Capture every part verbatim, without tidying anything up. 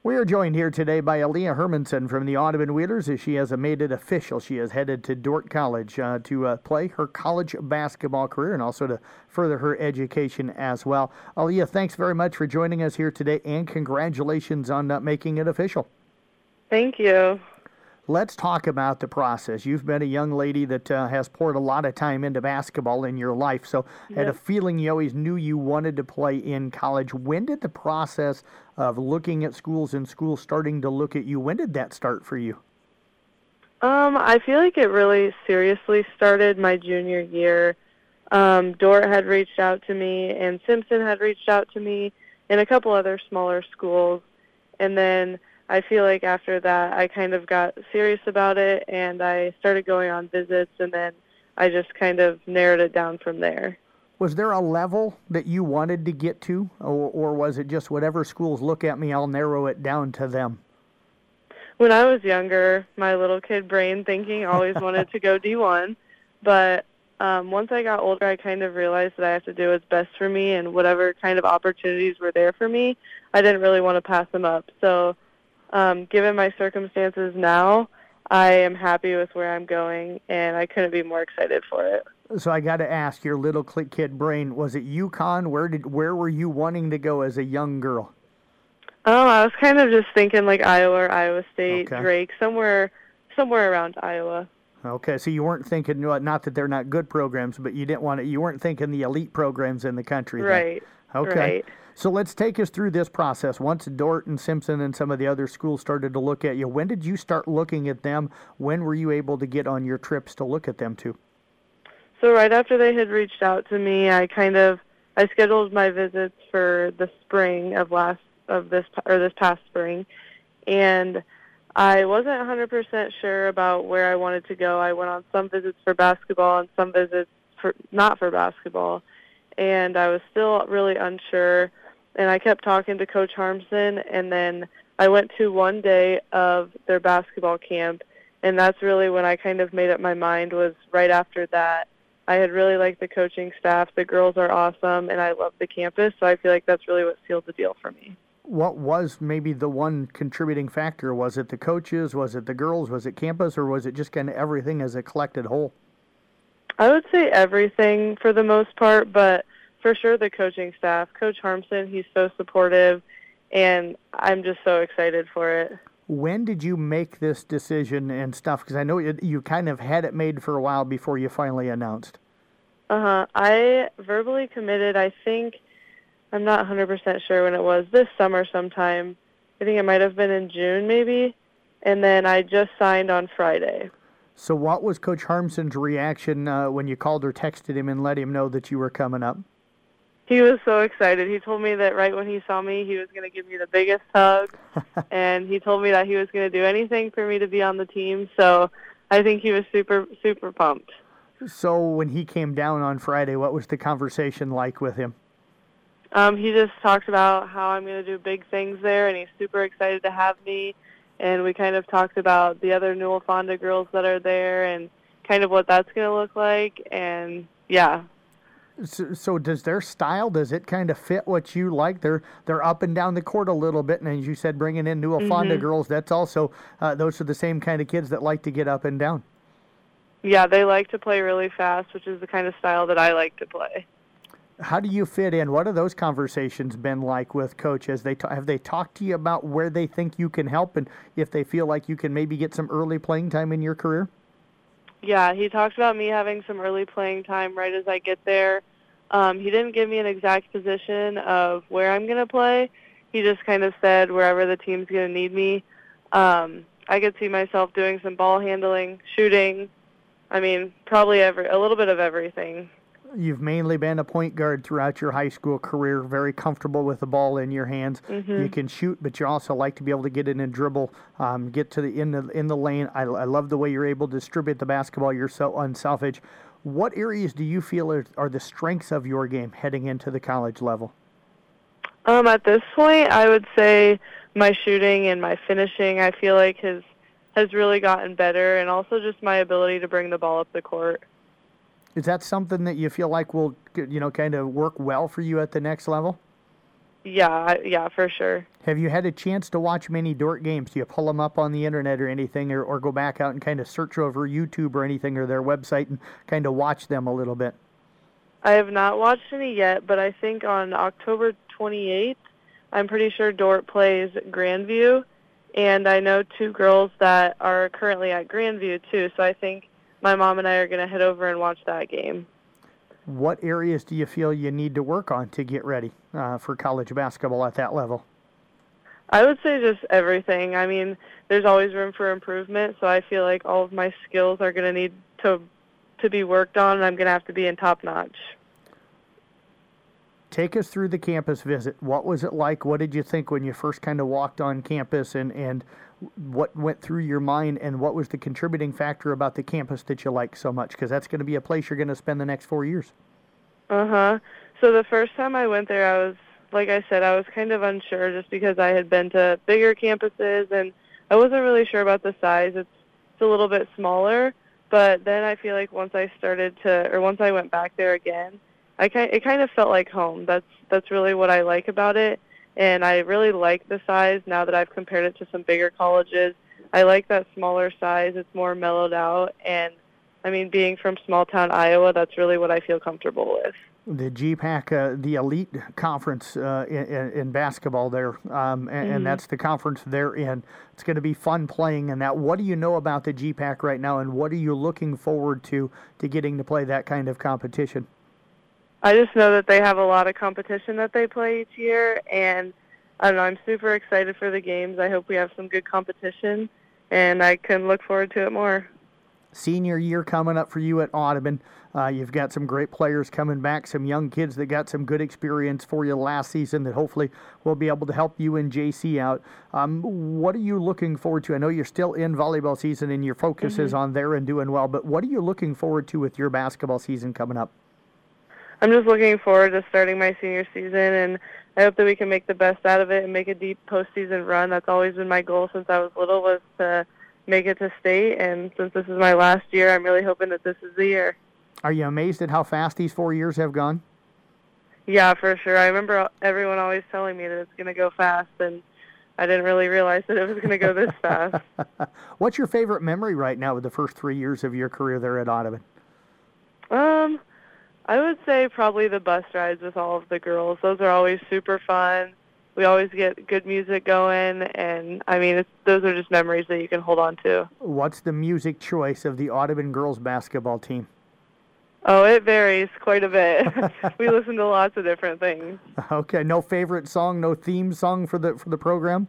We are joined here today by Aaliyah Hermanson from the Audubon Wheelers as she has made it official. She has headed to Dordt College uh, to uh, play her college basketball career and also to further her education as well. Aaliyah, thanks very much for joining us here today, and congratulations on uh, making it official. Thank you. Let's talk about the process. You've been a young lady that uh, has poured a lot of time into basketball in your life, so Yep. had a feeling you always knew you wanted to play in college. When did the process of looking at schools and schools starting to look at you, when did that start for you? Um, I feel like it really seriously started my junior year. Um, Dordt had reached out to me, and Simpson had reached out to me, and a couple other smaller schools. And then I feel like after that, I kind of got serious about it, and I started going on visits, and then I just kind of narrowed it down from there. Was there a level that you wanted to get to, or, or was it just whatever schools look at me, I'll narrow it down to them? When I was younger, my little kid brain thinking always wanted to go D one, but um, once I got older, I kind of realized that I have to do what's best for me, and whatever kind of opportunities were there for me, I didn't really want to pass them up. So um, given my circumstances now, I am happy with where I'm going, and I couldn't be more excited for it. So I got to ask, your little kid brain, was it UConn? Where did where were you wanting to go as a young girl? Oh, I was kind of just thinking like Iowa or Iowa State, Okay. Drake, somewhere, somewhere around Iowa. Okay, so you weren't thinking, not that they're not good programs, but you didn't want to, you weren't thinking the elite programs in the country then. Right. Okay. Right. So let's take us through this process. Once Dordt and Simpson and some of the other schools started to look at you, when did you start looking at them? When were you able to get on your trips to look at them too? So right after they had reached out to me, I kind of I scheduled my visits for the spring of last of this or this past spring, and I wasn't one hundred percent sure about where I wanted to go. I went on some visits for basketball and some visits for not for basketball, and I was still really unsure. And I kept talking to Coach Harmson, and then I went to one day of their basketball camp, and that's really when I kind of made up my mind. Was right after that. I had really liked the coaching staff. The girls are awesome, and I love the campus, so I feel like that's really what sealed the deal for me. What was maybe the one contributing factor? Was it the coaches? Was it the girls? Was it campus? Or was it just kind of everything as a collected whole? I would say everything for the most part, but for sure the coaching staff. Coach Harmson, he's so supportive, and I'm just so excited for it. When did you make this decision and stuff? Because I know you, you kind of had it made for a while before you finally announced. Uh-huh. I verbally committed, I think, I'm not one hundred percent sure when it was, this summer sometime. I think it might have been in June maybe, and then I just signed on Friday. So what was Coach Harmson's reaction uh, when you called or texted him and let him know that you were coming up? He was so excited. He told me that right when he saw me, he was going to give me the biggest hug, and he told me that he was going to do anything for me to be on the team. So I think he was super, super pumped. So when he came down on Friday, what was the conversation like with him? Um, he just talked about how I'm going to do big things there, and he's super excited to have me. And we kind of talked about the other Newell Fonda girls that are there and kind of what that's going to look like. And, yeah. So, so does their style, does it kind of fit what you like? They're they're up and down the court a little bit, and as you said, bringing in Newell Mm-hmm. Fonda girls, that's also, uh, those are the same kind of kids that like to get up and down. Yeah, they like to play really fast, which is the kind of style that I like to play. How do you fit in? What have those conversations been like with Coach? As they ta- have they talked to you about where they think you can help, and if they feel like you can maybe get some early playing time in your career? Yeah, he talked about me having some early playing time right as I get there. Um, he didn't give me an exact position of where I'm going to play. He just kind of said wherever the team's going to need me. Um, I could see myself doing some ball handling, shooting. I mean, probably every a little bit of everything. You've mainly been a point guard throughout your high school career, very comfortable with the ball in your hands. Mm-hmm. You can shoot, but you also like to be able to get in and dribble, um, get to the in the in the lane. I, I love the way you're able to distribute the basketball. You're so unselfish. What areas do you feel are, are the strengths of your game heading into the college level? Um, at this point, I would say my shooting and my finishing, I feel like has has really gotten better, and also just my ability to bring the ball up the court. Is that something that you feel like will, you know, kind of work well for you at the next level? Yeah, I- yeah, for sure. Have you had a chance to watch many Dordt games? Do you pull them up on the internet or anything, or, or go back out and kind of search over YouTube or anything or their website and kind of watch them a little bit? I have not watched any yet, but I think on October twenty-eighth, I'm pretty sure Dordt plays Grandview, and I know two girls that are currently at Grandview too, so I think my mom and I are going to head over and watch that game. What areas do you feel you need to work on to get ready uh, for college basketball at that level? I would say just everything. I mean, there's always room for improvement, so I feel like all of my skills are going to need to to be worked on, and I'm going to have to be in top notch. Take us through the campus visit. What was it like? What did you think when you first kind of walked on campus, and, and what went through your mind, and what was the contributing factor about the campus that you like so much? Because that's going to be a place you're going to spend the next four years. Uh-huh. So the first time I went there, I was, like I said, I was kind of unsure just because I had been to bigger campuses, and I wasn't really sure about the size. It's, it's a little bit smaller, but then I feel like once I started to, or once I went back there again, I kind, it kind of felt like home. That's that's really what I like about it, and I really like the size now that I've compared it to some bigger colleges. I like that smaller size. It's more mellowed out, and I mean, being from small town Iowa, that's really what I feel comfortable with. The G PAC, uh, the elite conference uh, in, in basketball there, um, and, Mm-hmm. and that's the conference they're in. It's going to be fun playing in that. What do you know about the G PAC right now, and what are you looking forward to to getting to play that kind of competition? I just know that they have a lot of competition that they play each year, and I don't know, I'm super excited for the games. I hope we have some good competition, and I can look forward to it more. Senior year coming up for you at Audubon. Uh, you've got some great players coming back, some young kids that got some good experience for you last season that hopefully will be able to help you and J C out. Um, what are you looking forward to? I know you're still in volleyball season and your focus Mm-hmm. is on there and doing well, but what are you looking forward to with your basketball season coming up? I'm just looking forward to starting my senior season, and I hope that we can make the best out of it and make a deep postseason run. That's always been my goal since I was little, was to make it to state, and since this is my last year, I'm really hoping that this is the year. Are you amazed at how fast these four years have gone? Yeah, for sure. I remember everyone always telling me that it's going to go fast, and I didn't really realize that it was going to go this fast. What's your favorite memory right now with the first three years of your career there at Audubon? Um, I would say probably the bus rides with all of the girls. Those are always super fun. We always get good music going, and I mean, it's, those are just memories that you can hold on to. What's the music choice of the Audubon girls basketball team? Oh, it varies quite a bit. We listen to lots of different things. Okay, no favorite song, no theme song for the for the program?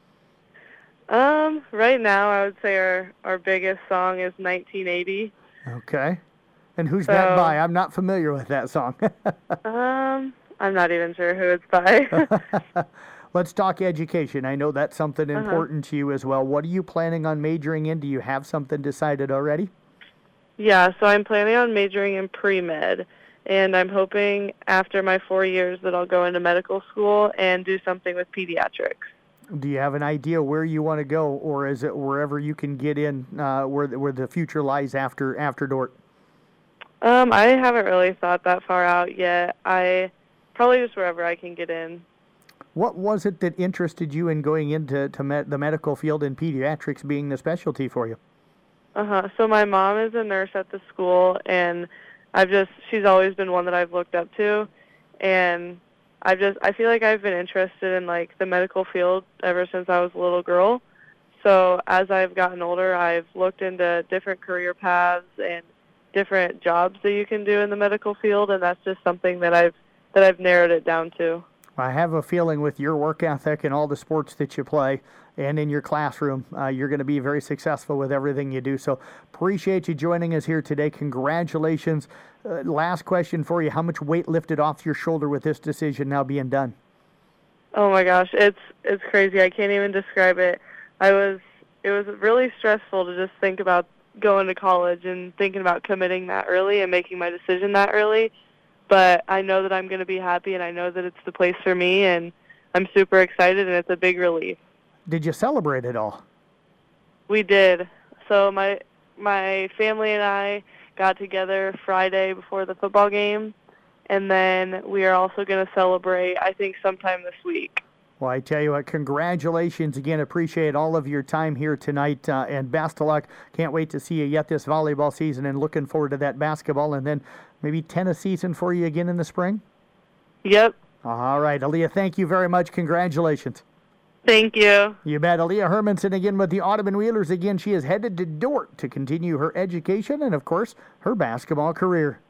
Um, right now, I would say our, our biggest song is nineteen eighty. Okay. And who's So- that by? I'm not familiar with that song. Um, I'm not even sure who it's by. Let's talk education. I know that's something Uh-huh. important to you as well. What are you planning on majoring in? Do you have something decided already? Yeah, so I'm planning on majoring in pre-med, and I'm hoping after my four years that I'll go into medical school and do something with pediatrics. Do you have an idea where you want to go, or is it wherever you can get in, uh, where the, where the future lies after after Dordt? Um, I haven't really thought that far out yet. I probably just wherever I can get in. What was it that interested you in going into to med, the medical field and pediatrics being the specialty for you? Uh-huh. So my mom is a nurse at the school, and I've just, she's always been one that I've looked up to, and I've just, I feel like I've been interested in, like, the medical field ever since I was a little girl. So as I've gotten older, I've looked into different career paths and different jobs that you can do in the medical field, and that's just something that I've, that I've narrowed it down to. I have a feeling with your work ethic and all the sports that you play and in your classroom, uh, you're going to be very successful with everything you do. So appreciate you joining us here today. Congratulations. Uh, last question for you. How much weight lifted off your shoulder with this decision now being done? Oh my gosh, it's it's crazy. I can't even describe it. I was it was really stressful to just think about going to college and thinking about committing that early and making my decision that early. But I know that I'm going to be happy, and I know that it's the place for me, and I'm super excited, and it's a big relief. Did you celebrate it all? We did. So my my family and I got together Friday before the football game, and then we are also going to celebrate, I think, sometime this week. Well, I tell you what, congratulations again. Appreciate all of your time here tonight, uh, and best of luck. Can't wait to see you yet this volleyball season, and looking forward to that basketball, and then maybe tennis season for you again in the spring? Yep. All right, Aaliyah, thank you very much. Congratulations. Thank you. You bet. Aaliyah Hermanson again with the Audubon Wheelers. Again, she is headed to Dordt to continue her education and, of course, her basketball career.